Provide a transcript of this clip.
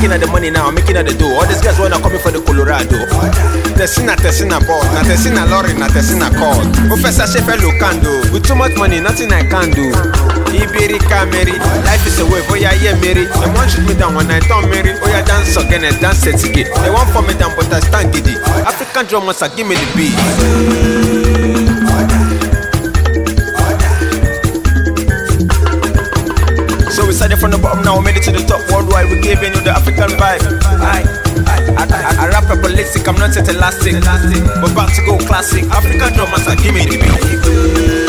making all the money now, I'm making all the dough. All these guys wanna come in for the Colorado. Tessina boss, na Tessina lorry, na Tessina call. Professor Sheffield Kando, with too much money, nothing I can do. Iberica Mary, life is a wave, oh yeah, Mary. They want shoot me down when I turn Mary. Oh yeah, dance again and dance it again. They want for me down, but I stand giddy. African drum must give me the beat. So we started from the bottom, now we made it to the top. Worldwide, we're giving you the African vibe. I rap a ballistic, I'm not at elastic. We're about to go classic. African drum must give me the beat.